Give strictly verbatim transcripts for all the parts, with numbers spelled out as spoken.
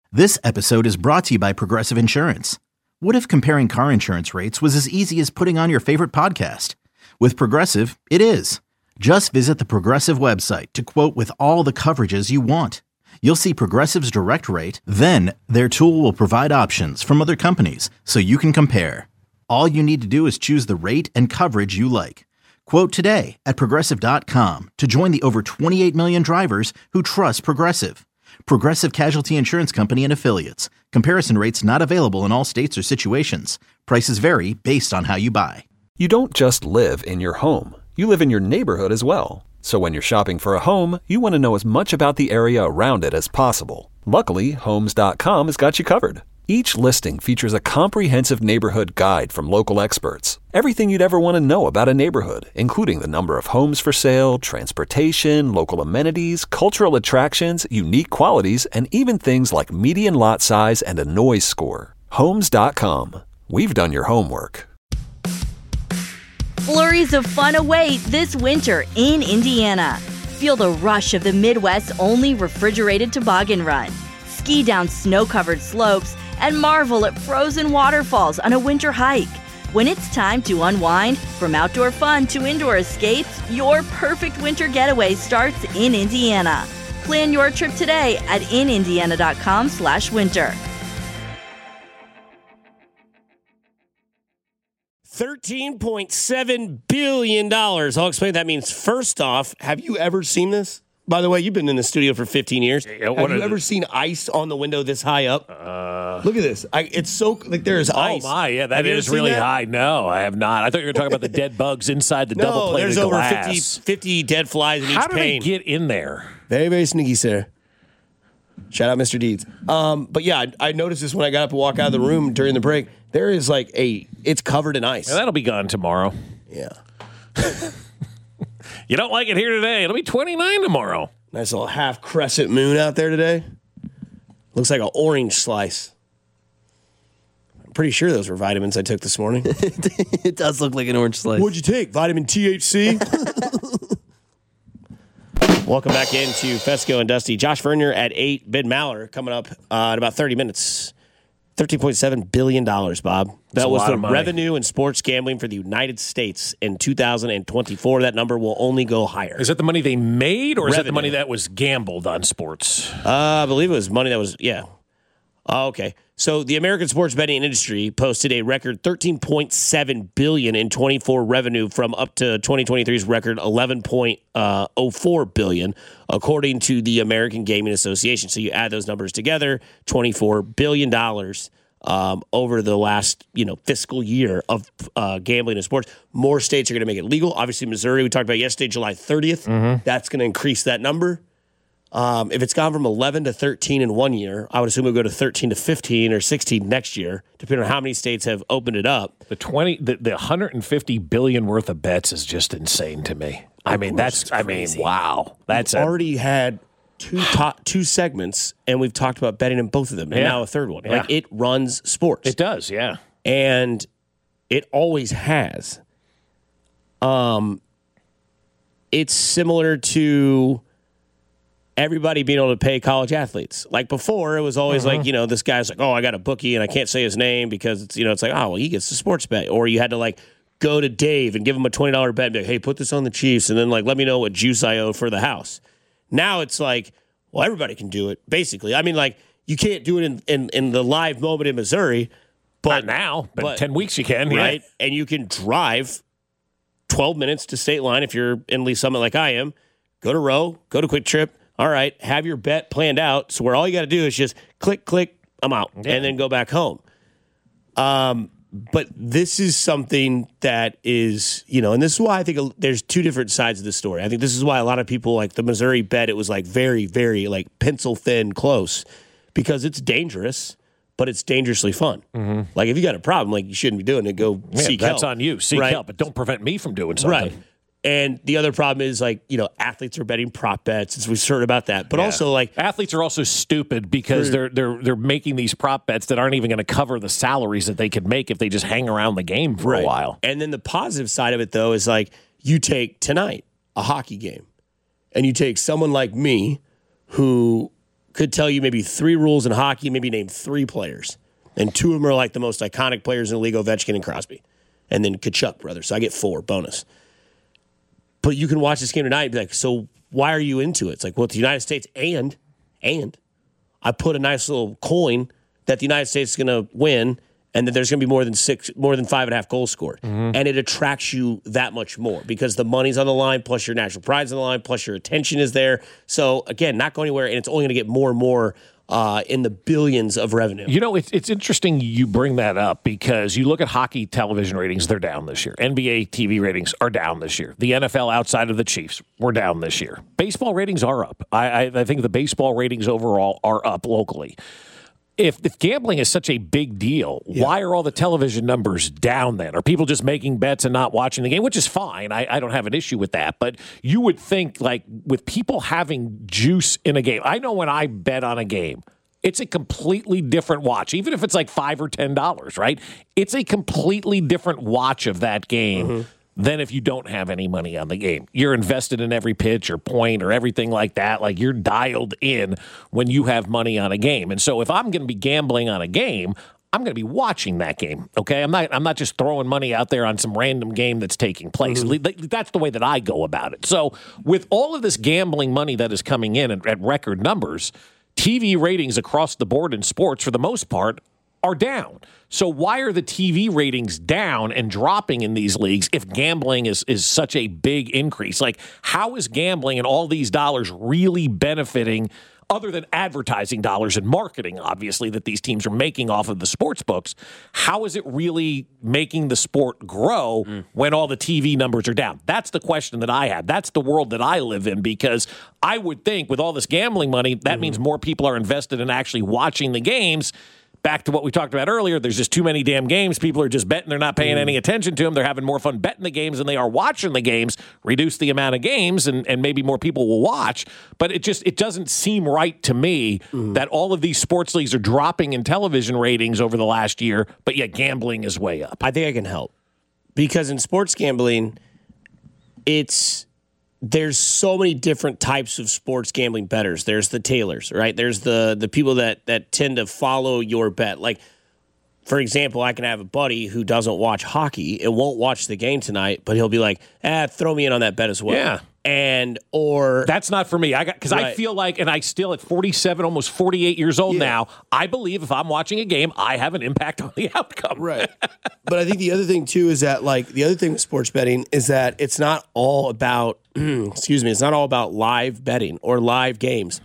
This episode is brought to you by Progressive Insurance. What if comparing car insurance rates was as easy as putting on your favorite podcast? With Progressive, it is. Just visit the Progressive website to quote with all the coverages you want. You'll see Progressive's direct rate, then their tool will provide options from other companies so you can compare. All you need to do is choose the rate and coverage you like. Quote today at progressive dot com to join the over twenty-eight million drivers who trust Progressive. Progressive Casualty Insurance Company and Affiliates. Comparison rates not available in all states or situations. Prices vary based on how you buy. You don't just live in your home. You live in your neighborhood as well. So when you're shopping for a home, you want to know as much about the area around it as possible. Luckily, Homes dot com has got you covered. Each listing features a comprehensive neighborhood guide from local experts. Everything you'd ever want to know about a neighborhood, including the number of homes for sale, transportation, local amenities, cultural attractions, unique qualities, and even things like median lot size and a noise score. Homes dot com. We've done your homework. Flurries of fun await this winter in Indiana. Feel the rush of the Midwest's only refrigerated toboggan run. Ski down snow-covered slopes and marvel at frozen waterfalls on a winter hike. When it's time to unwind, from outdoor fun to indoor escapes, your perfect winter getaway starts in Indiana. Plan your trip today at in indiana dot com slash winter. thirteen point seven billion dollars. I'll explain what that means. First off, have you ever seen this? By the way, you've been in the studio for fifteen years. Yeah, have you ever it? seen ice on the window this high up? Uh, Look at this. I, it's so, like, there's oh ice. Oh, my. Yeah, that is really that? high. No, I have not. I thought you were talking about the dead bugs inside the no, double-plated glass. No, there's over fifty, fifty dead flies in How each do pane. They get in there? Very, very sneaky, sir. Shout out Mister Deeds. Um, but, yeah, I, I noticed this when I got up to walk out of the room during the break. There is, like, a, it's covered in ice. Yeah, that'll be gone tomorrow. Yeah. You don't like it here today. It'll be twenty-nine tomorrow. Nice little half crescent moon out there today. Looks like an orange slice. I'm pretty sure those were vitamins I took this morning. It does look like an orange slice. What'd you take? Vitamin T H C? Welcome back into Fesco and Dusty. Josh Vernier at eight. Ben Maller coming up uh, in about thirty minutes. thirteen point seven billion dollars, Bob. That was the revenue in sports gambling for the United States in two thousand twenty-four. That number will only go higher. Is that the money they made, or revenue. Is that the money that was gambled on sports? Uh, I believe it was money that was, yeah. Oh, okay. So the American sports betting industry posted a record thirteen point seven billion dollars in twenty-four revenue from up to twenty twenty-three's record eleven point oh four billion dollars, according to the American Gaming Association. So you add those numbers together, twenty-four billion dollars um, over the last, you know, fiscal year of uh, gambling in sports. More states are going to make it legal. Obviously, Missouri, we talked about yesterday, July thirtieth. Mm-hmm. That's going to increase that number. Um, if it's gone from eleven to thirteen in one year, I would assume it would go to thirteen to fifteen or sixteen next year, depending on how many states have opened it up. The twenty, the, the one hundred fifty billion worth of bets is just insane to me. I mean, that's, I mean, wow, that's we've a, already had two top, two segments, and we've talked about betting in both of them, and yeah. now a third one. Yeah. Like, it runs sports. It does, yeah, and it always has. Um, it's similar to everybody being able to pay college athletes. Like before, it was always uh-huh. like, you know, this guy's like, oh, I got a bookie and I can't say his name because it's, you know, it's like, oh, well, he gets the sports bet. Or you had to like go to Dave and give him a twenty dollars bet and be like, hey, put this on the Chiefs and then like, let me know what juice I owe for the house. Now it's like, well, everybody can do it, basically. I mean, like, you can't do it in, in, in the live moment in Missouri. But Not now, but, but in ten weeks you can, right? Yeah. And you can drive twelve minutes to State Line if you're in Lee Summit like I am. Go to Row, go to Quick Trip. All right, have your bet planned out. So where all you got to do is just click, click, I'm out, yeah. and then go back home. Um, but this is something that is, you know, and this is why I think there's two different sides of the story. I think this is why a lot of people, like the Missouri bet, it was like very, very like pencil thin close because it's dangerous, but it's dangerously fun. Mm-hmm. Like if you got a problem, like you shouldn't be doing it, go yeah, seek that's help. That's on you. Seek right? help, but don't prevent me from doing something. Right. And the other problem is, like, you know, athletes are betting prop bets, as we've heard about that. But yeah. also, like, athletes are also stupid because for, they're they're they're making these prop bets that aren't even going to cover the salaries that they could make if they just hang around the game for right. a while. And then the positive side of it, though, is like you take tonight a hockey game, and you take someone like me who could tell you maybe three rules in hockey, maybe name three players. And two of them are like the most iconic players in the league, Ovechkin and Crosby. And then Kachuk, brother. So I get four, bonus. But you can watch this game tonight and be like, so why are you into it? It's like, well, it's the United States and, and I put a nice little coin that the United States is going to win and that there's going to be more than six, more than five and a half goals scored. Mm-hmm. And it attracts you that much more because the money's on the line, plus your national pride's on the line, plus your attention is there. So, again, not going anywhere, and it's only going to get more and more uh, in the billions of revenue. You know, it's, it's interesting you bring that up because you look at hockey television ratings, they're down this year. N B A T V ratings are down this year. The N F L outside of the Chiefs, we're down this year. Baseball ratings are up. I, I, I think the baseball ratings overall are up locally. If, if gambling is such a big deal, yeah. why are all the television numbers down then? Are people just making bets and not watching the game? Which is fine. I, I don't have an issue with that. But you would think, like, with people having juice in a game, I know when I bet on a game, it's a completely different watch, even if it's like five or ten dollars, right? It's a completely different watch of that game. Mm-hmm. Than if you don't have any money on the game. You're invested in every pitch or point or everything like that. Like you're dialed in when you have money on a game. And so if I'm going to be gambling on a game, I'm going to be watching that game. Okay, I'm not. I'm not just throwing money out there on some random game that's taking place. Mm-hmm. That's the way that I go about it. So with all of this gambling money that is coming in at, at record numbers, T V ratings across the board in sports, for the most part, are down. So why are the T V ratings down and dropping in these leagues if gambling is, is such a big increase? Like, how is gambling and all these dollars really benefiting other than advertising dollars and marketing, obviously, that these teams are making off of the sports books? How is it really making the sport grow mm. when all the T V numbers are down? That's the question that I have. That's the world that I live in, because I would think with all this gambling money, that mm. means more people are invested in actually watching the games. Back to what we talked about earlier, there's just too many damn games. People are just betting. They're not paying mm. any attention to them. They're having more fun betting the games than they are watching the games. Reduce the amount of games, and, and maybe more people will watch. But it just it doesn't seem right to me mm. that all of these sports leagues are dropping in television ratings over the last year, but yet gambling is way up. I think I can help. Because in sports gambling, it's... there's so many different types of sports gambling bettors. There's the tailors, right? There's the the people that that tend to follow your bet. Like, for example, I can have a buddy who doesn't watch hockey and won't watch the game tonight, but he'll be like, "Ah, throw me in on that bet as well." Yeah. And or that's not for me. I got because right. I feel like, and I still at forty-seven, almost forty-eight years old yeah. now, I believe if I'm watching a game, I have an impact on the outcome. Right. But I think the other thing too is that, like, the other thing with sports betting is that it's not all about excuse me, it's not all about live betting or live games.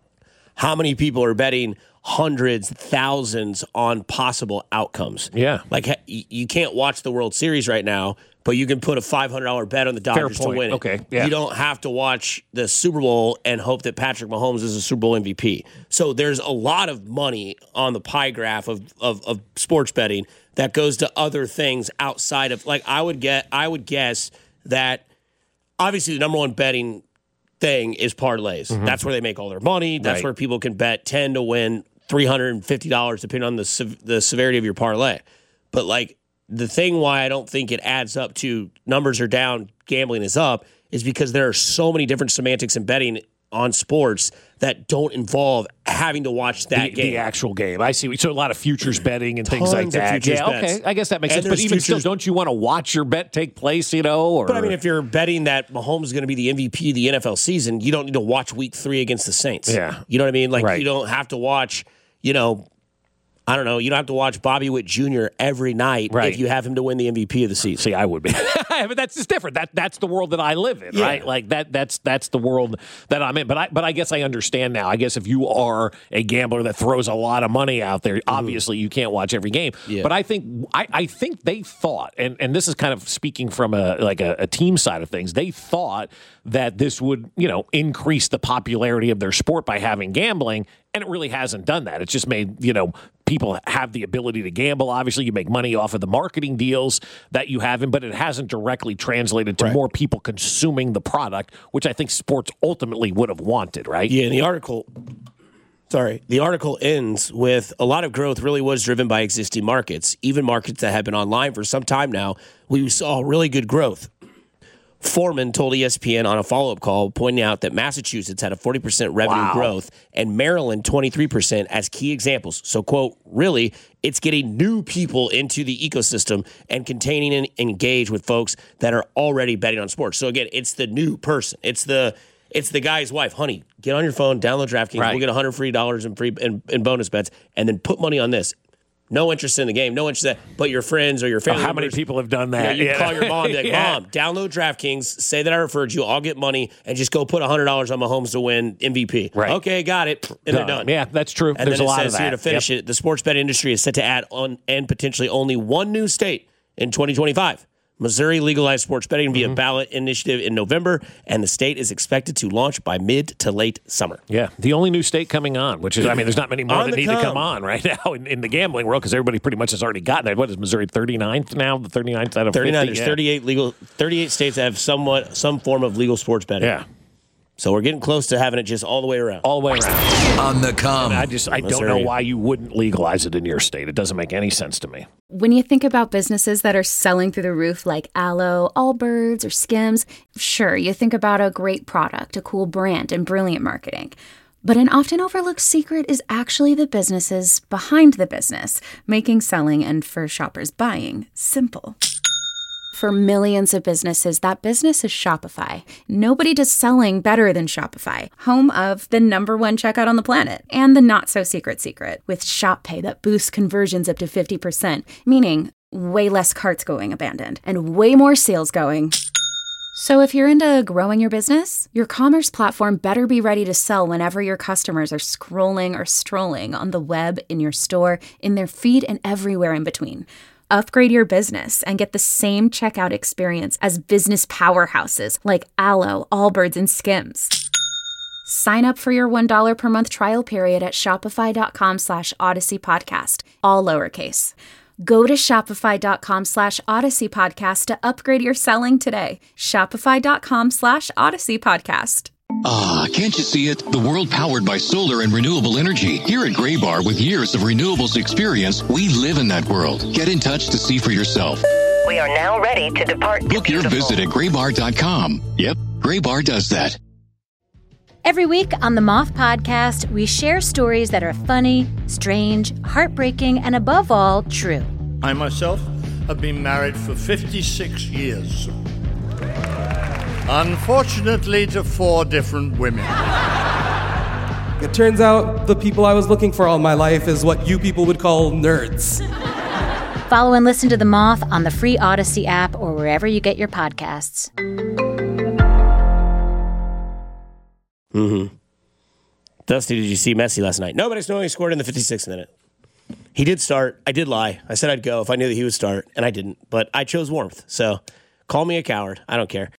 How many people are betting hundreds, thousands on possible outcomes? Yeah. Like, you can't watch the World Series right now, but you can put a five hundred dollars bet on the Dodgers to win it. Okay, yeah. You don't have to watch the Super Bowl and hope that Patrick Mahomes is a Super Bowl M V P. So there's a lot of money on the pie graph of, of, of sports betting that goes to other things outside of, like, I would get, I would guess that obviously the number one betting thing is parlays. Mm-hmm. That's where they make all their money. That's right. Where people can bet ten to win three hundred fifty dollars depending on the the severity of your parlay. But, like, the thing why I don't think it adds up to numbers are down, gambling is up, is because there are so many different semantics in betting on sports that don't involve having to watch that the, game. The actual game. I see. So a lot of futures betting and Tons things like that. Yeah, bets. Okay. I guess that makes and sense. But even futures, still, don't you want to watch your bet take place, you know? Or, but, I mean, if you're betting that Mahomes is going to be the M V P of the N F L season, you don't need to watch week three against the Saints. Yeah. You know what I mean? Like, right. You don't have to watch, you know, I don't know. You don't have to watch Bobby Witt Junior every night right. if you have him to win the M V P of the season. See, I would be, but that's just different. That that's the world that I live in, yeah. right? Like that. That's that's the world that I'm in. But I but I guess I understand now. I guess if you are a gambler that throws a lot of money out there, mm-hmm. obviously you can't watch every game. Yeah. But I think I, I think they thought, and, and this is kind of speaking from a like a, a team side of things. They thought that this would, you know, increase the popularity of their sport by having gambling. And it really hasn't done that. It's just made, you know, people have the ability to gamble. Obviously, you make money off of the marketing deals that you have, in, but it hasn't directly translated to right. more people consuming the product, which I think sports ultimately would have wanted, right? Yeah, and the article, sorry, the article ends with a lot of growth really was driven by existing markets, even markets that have been online for some time now. We saw really good growth. Foreman told E S P N on a follow-up call, pointing out that Massachusetts had a forty percent revenue Wow. growth and Maryland twenty-three percent as key examples. So, quote, really, it's getting new people into the ecosystem and containing and engage with folks that are already betting on sports. So, again, it's the new person. It's the it's the guy's wife. Honey, get on your phone, download DraftKings. Right. We'll get one hundred free dollars in free in, in bonus bets, and then put money on this. No interest in the game, no interest in that, but your friends or your family Oh, how many members, people have done you know, that? you Yeah. call your mom and be like, Yeah. Mom, download DraftKings, say that I referred you, I'll get money, and just go put one hundred dollars on Mahomes to win M V P. Right. Okay, got it. And they're done. Yeah, that's true. And There's then a it lot says of that. here to finish Yep. it, the sports bet industry is set to add on and potentially only one new state in twenty twenty-five. Missouri legalized sports betting via Mm-hmm. ballot initiative in November, and the state is expected to launch by mid to late summer. Yeah, the only new state coming on, which is, I mean, there's not many more On that the need to come. come on right now in, in the gambling world because everybody pretty much has already gotten it. What is Missouri, thirty-ninth now? The thirty-ninth out of thirty-nine. fifty? There's Yeah. thirty-eight legal, thirty-eight states that have somewhat some form of legal sports betting. Yeah, So we're getting close to having it just all the way around. all the way around. On the come. I just, I don't know Missouri. why you wouldn't legalize it in your state. It doesn't make any sense to me. When you think about businesses that are selling through the roof like Aloe, Allbirds, or Skims, sure, you think about a great product, a cool brand, and brilliant marketing. But an often overlooked secret is actually the businesses behind the business, making selling and for shoppers buying simple. For millions of businesses, that business is Shopify. Nobody does selling better than Shopify, home of the number one checkout on the planet and the not-so-secret secret with Shop Pay that boosts conversions up to fifty percent, meaning way less carts going abandoned and way more sales going. So if you're into growing your business, your commerce platform better be ready to sell whenever your customers are scrolling or strolling on the web, in your store, in their feed, and everywhere in between. Upgrade your business and get the same checkout experience as business powerhouses like Aloe, Allbirds, and Skims. Sign up for your one dollar per month trial period at shopify.com slash Odyssey Podcast, all lowercase. Go to shopify.com slash Odyssey Podcast to upgrade your selling today. Shopify.com slash Odyssey Podcast. Ah, can't you see it? The world powered by solar and renewable energy. Here at Graybar, with years of renewables experience, we live in that world. Get in touch to see for yourself. We are now ready to depart. Book your visit at graybar dot com. Yep, Graybar does that. Every week on the Moth Podcast, we share stories that are funny, strange, heartbreaking, and above all, true. I myself have been married for fifty-six years. Unfortunately, to four different women. It turns out the people I was looking for all my life is what you people would call nerds. Follow and listen to The Moth on the free Odyssey app or wherever you get your podcasts. Mm-hmm. Dusty, did you see Messi last night? No, but I know he scored in the fifty-sixth minute. He did start. I did lie. I said I'd go if I knew that he would start, and I didn't. But I chose warmth, so call me a coward. I don't care.